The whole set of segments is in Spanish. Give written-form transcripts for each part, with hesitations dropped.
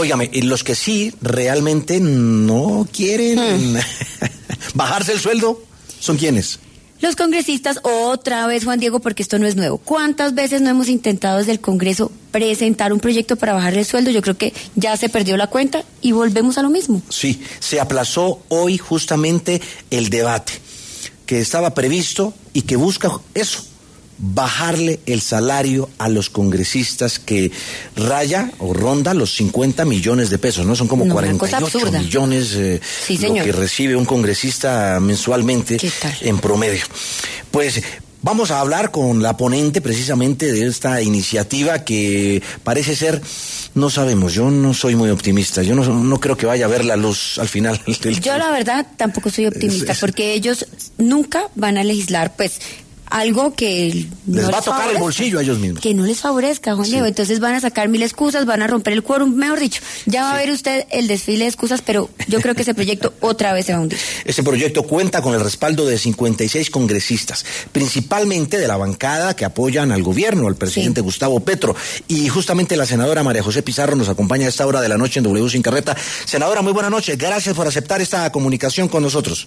Óigame, y los que sí realmente no quieren bajarse el sueldo, ¿son quiénes? Los congresistas, otra vez, Juan Diego, porque esto no es nuevo. ¿Cuántas veces no hemos intentado desde el Congreso presentar un proyecto para bajar el sueldo? Yo creo que ya se perdió la cuenta y volvemos a lo mismo. Sí, se aplazó hoy justamente el debate que estaba previsto y que busca eso, bajarle el salario a los congresistas, que raya o ronda los 50 millones de pesos, ¿no? Son como 48 millones sí, lo que recibe un congresista mensualmente en promedio. Pues vamos a hablar con la ponente precisamente de esta iniciativa que parece ser, no sabemos, yo no soy muy optimista, yo no creo que vaya a ver la luz al final del... Yo la verdad tampoco soy optimista, porque ellos nunca van a legislar, pues, algo que les va a tocar el bolsillo a ellos mismos. Que no les favorezca, Juan Diego. Entonces van a sacar 1000 excusas, van a romper el quórum, mejor dicho. Ya va a ver usted el desfile de excusas, pero yo creo que ese proyecto otra vez se va a hundir. Este proyecto cuenta con el respaldo de 56 congresistas, principalmente de la bancada que apoyan al gobierno, al presidente Gustavo Petro. Y justamente la senadora María José Pizarro nos acompaña a esta hora de la noche en W Sin Carreta. Senadora, muy buenas noches. Gracias por aceptar esta comunicación con nosotros.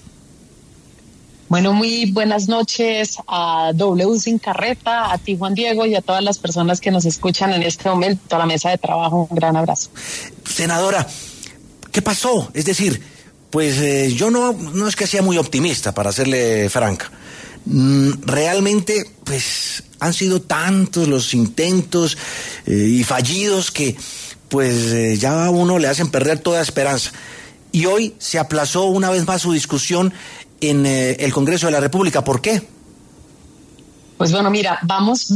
Bueno, muy buenas noches a W Sin Carreta, a ti, Juan Diego, y a todas las personas que nos escuchan en este momento, a la mesa de trabajo. Un gran abrazo. Senadora, ¿qué pasó? Es decir, pues yo no es que sea muy optimista, para serle franca. Realmente, pues, han sido tantos los intentos y fallidos que, pues, ya a uno le hacen perder toda esperanza. Y hoy se aplazó una vez más su discusión en el Congreso de la República. ¿Por qué? Pues bueno, mira, vamos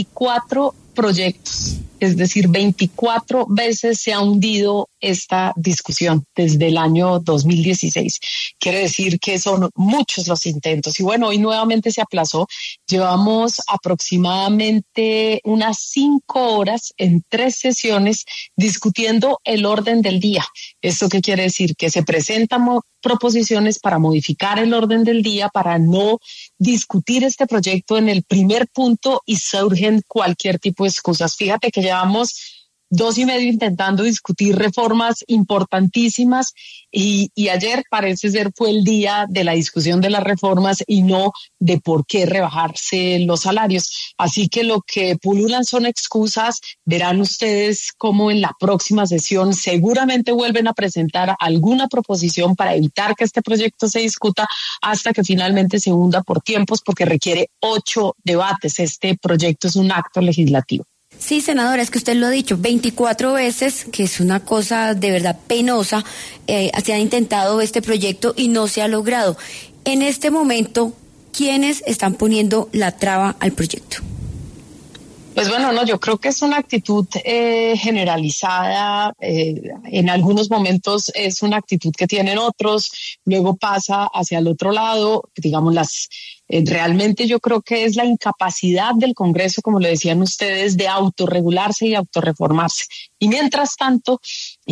24 proyectos, es decir, 24 veces se ha hundido esta discusión desde el año 2016. Quiere decir que son muchos los intentos. Y bueno, hoy nuevamente se aplazó. Llevamos aproximadamente unas 5 horas en 3 sesiones discutiendo el orden del día. ¿Esto qué quiere decir? Que se presentan proposiciones para modificar el orden del día, para no discutir este proyecto en el primer punto, y surgen cualquier tipo de excusas. Fíjate que llevamos 2 y medio intentando discutir reformas importantísimas y ayer parece ser fue el día de la discusión de las reformas y no de por qué rebajarse los salarios. Así que lo que pululan son excusas. Verán ustedes cómo en la próxima sesión seguramente vuelven a presentar alguna proposición para evitar que este proyecto se discuta hasta que finalmente se hunda por tiempos, porque requiere 8 debates. Este proyecto es un acto legislativo. Sí, senadora, es que usted lo ha dicho 24 veces, que es una cosa de verdad penosa. Se ha intentado este proyecto y no se ha logrado. En este momento, ¿quiénes están poniendo la traba al proyecto? Pues bueno, no, yo creo que es una actitud generalizada. En algunos momentos es una actitud que tienen otros, luego pasa hacia el otro lado, digamos, realmente yo creo que es la incapacidad del Congreso, como lo decían ustedes, de autorregularse y autorreformarse. Y mientras tanto,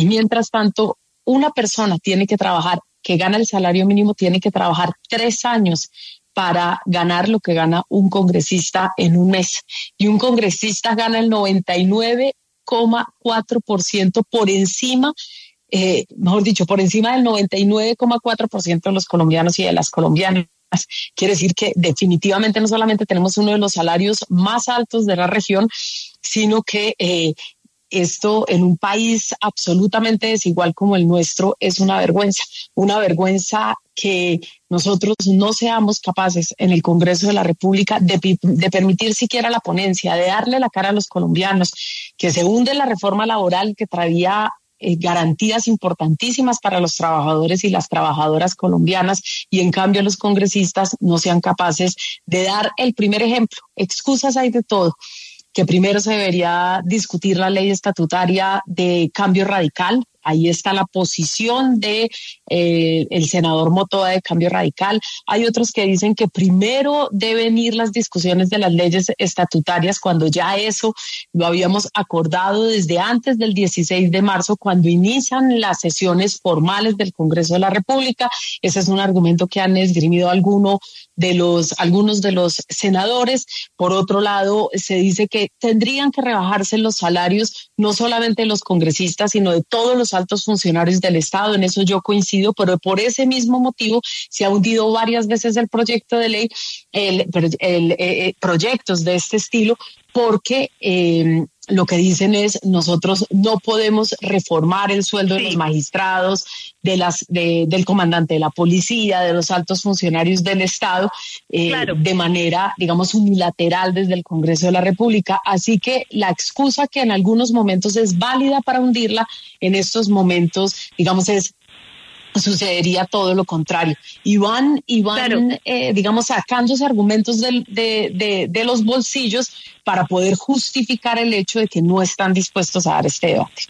una persona tiene que trabajar, que gana el salario mínimo, tiene que trabajar 3 años para ganar lo que gana un congresista en un mes. Y un congresista gana el 99,4% por encima, mejor dicho, por encima del 99,4% de los colombianos y de las colombianas. Quiere decir que definitivamente no solamente tenemos uno de los salarios más altos de la región, sino que esto en un país absolutamente desigual como el nuestro es una vergüenza que nosotros no seamos capaces en el Congreso de la República de permitir siquiera la ponencia, de darle la cara a los colombianos, que se hunde la reforma laboral que traía garantías importantísimas para los trabajadores y las trabajadoras colombianas, y en cambio los congresistas no sean capaces de dar el primer ejemplo. Excusas hay de todo. Que primero se debería discutir la ley estatutaria de cambio radical, Ahí está la posición de el senador Motoa de Cambio Radical. Hay otros que dicen que primero deben ir las discusiones de las leyes estatutarias, cuando ya eso lo habíamos acordado desde antes del 16 de marzo, cuando inician las sesiones formales del Congreso de la República. Ese es un argumento que han esgrimido algunos de los senadores. Por otro lado, se dice que tendrían que rebajarse los salarios, no solamente de los congresistas, sino de todos los altos funcionarios del Estado. En eso yo coincido, pero por ese mismo motivo se ha hundido varias veces el proyecto de ley, proyectos de este estilo, porque lo que dicen es: nosotros no podemos reformar el sueldo de los magistrados, del comandante de la policía, de los altos funcionarios del Estado, de manera, digamos, unilateral desde el Congreso de la República. Así que la excusa que en algunos momentos es válida para hundirla, en estos momentos, digamos, sucedería todo lo contrario. Y van digamos, sacándose argumentos de los bolsillos para poder justificar el hecho de que no están dispuestos a dar este debate.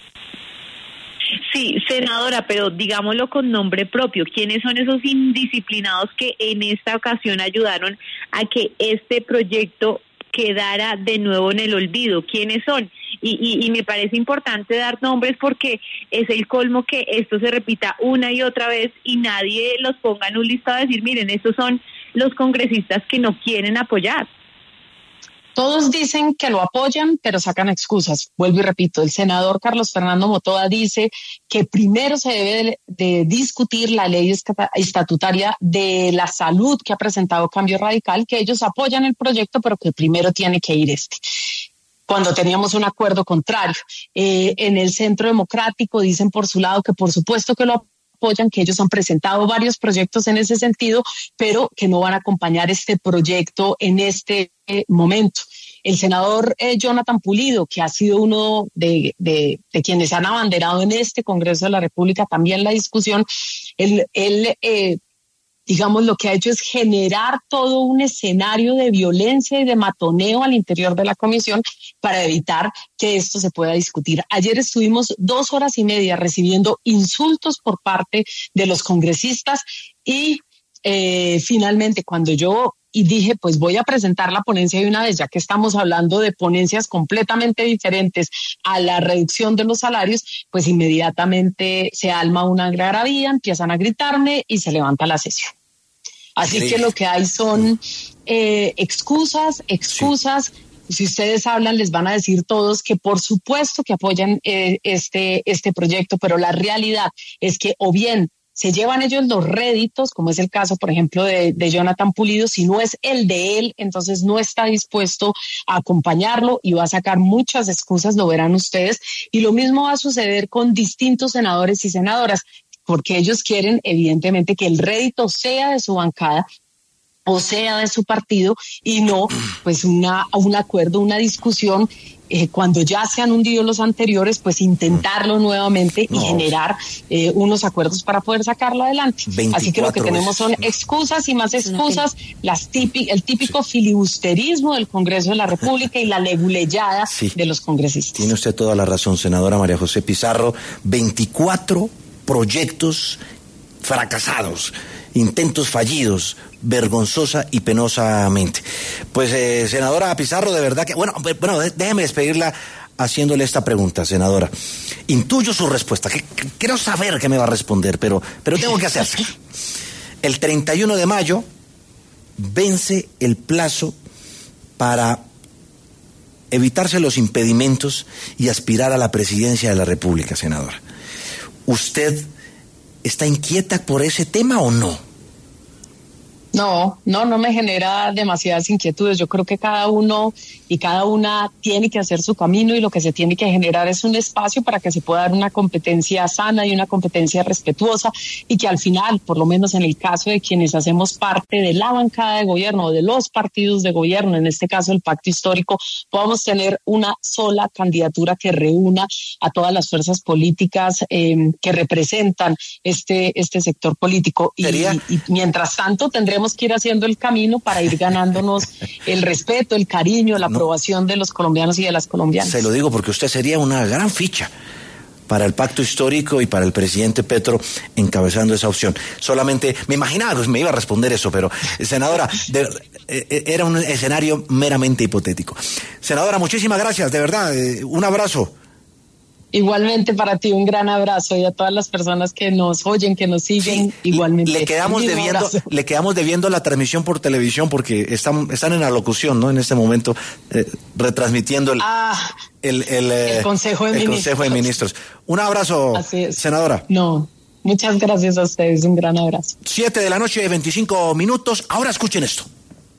Sí, senadora, pero digámoslo con nombre propio. ¿Quiénes son esos indisciplinados que en esta ocasión ayudaron a que este proyecto quedara de nuevo en el olvido? ¿Quiénes son? Y me parece importante dar nombres, porque es el colmo que esto se repita una y otra vez y nadie los ponga en un listado de decir: miren, estos son los congresistas que no quieren apoyar. Todos dicen que lo apoyan, pero sacan excusas. Vuelvo y repito, el senador Carlos Fernando Motoa dice que primero se debe de discutir la ley estatutaria de la salud que ha presentado Cambio Radical, que ellos apoyan el proyecto, pero que primero tiene que ir cuando teníamos un acuerdo contrario. En el Centro Democrático dicen por su lado que por supuesto que lo apoyan, que ellos han presentado varios proyectos en ese sentido, pero que no van a acompañar este proyecto en este momento. El senador Jonathan Pulido, que ha sido uno de quienes han abanderado en este Congreso de la República también la discusión, él digamos, lo que ha hecho es generar todo un escenario de violencia y de matoneo al interior de la comisión para evitar que esto se pueda discutir. Ayer estuvimos 2 horas y media recibiendo insultos por parte de los congresistas y finalmente cuando yo dije, pues voy a presentar la ponencia de una vez, ya que estamos hablando de ponencias completamente diferentes a la reducción de los salarios, pues inmediatamente se alma una algarabía, empiezan a gritarme y se levanta la sesión. Así que lo que hay son excusas. Sí. Si ustedes hablan, les van a decir todos que por supuesto que apoyan este proyecto, pero la realidad es que o bien se llevan ellos los réditos, como es el caso, por ejemplo, de Jonathan Pulido. Si no es el de él, entonces no está dispuesto a acompañarlo y va a sacar muchas excusas, lo verán ustedes. Y lo mismo va a suceder con distintos senadores y senadoras, porque ellos quieren evidentemente que el rédito sea de su bancada o sea de su partido y no pues un acuerdo, una discusión. Cuando ya se han hundido los anteriores, pues intentarlo nuevamente y generar unos acuerdos para poder sacarlo adelante. Así que lo que tenemos son excusas y más excusas, el típico filibusterismo del Congreso de la República y la leguleyada de los congresistas. Tiene usted toda la razón, senadora María José Pizarro. 24 proyectos fracasados, intentos fallidos, vergonzosa y penosamente. Pues, senadora Pizarro, de verdad que... Bueno, déjeme despedirla haciéndole esta pregunta, senadora. Intuyo su respuesta, que quiero saber qué me va a responder, pero tengo que hacerse. El 31 de mayo vence el plazo para evitarse los impedimentos y aspirar a la presidencia de la República, senadora. ¿Usted está inquieta por ese tema o no? No me genera demasiadas inquietudes. Yo creo que cada uno y cada una tiene que hacer su camino y lo que se tiene que generar es un espacio para que se pueda dar una competencia sana y una competencia respetuosa y que al final, por lo menos en el caso de quienes hacemos parte de la bancada de gobierno o de los partidos de gobierno, en este caso el pacto histórico, podamos tener una sola candidatura que reúna a todas las fuerzas políticas que representan este sector político. Y mientras tanto tendremos que ir haciendo el camino para ir ganándonos el respeto, el cariño, la aprobación de los colombianos y de las colombianas. Se lo digo porque usted sería una gran ficha para el pacto histórico y para el presidente Petro encabezando esa opción. Solamente, me imaginaba que me iba a responder eso, pero senadora, era un escenario meramente hipotético. Senadora, muchísimas gracias, de verdad, un abrazo. Igualmente para ti un gran abrazo y a todas las personas que nos oyen, que nos siguen, sí, igualmente. Le quedamos debiendo la transmisión por televisión porque están en la locución, ¿no? En este momento retransmitiendo el Consejo de Ministros. Un abrazo, senadora. No, muchas gracias a ustedes, un gran abrazo. 7:25 p.m. Ahora escuchen esto.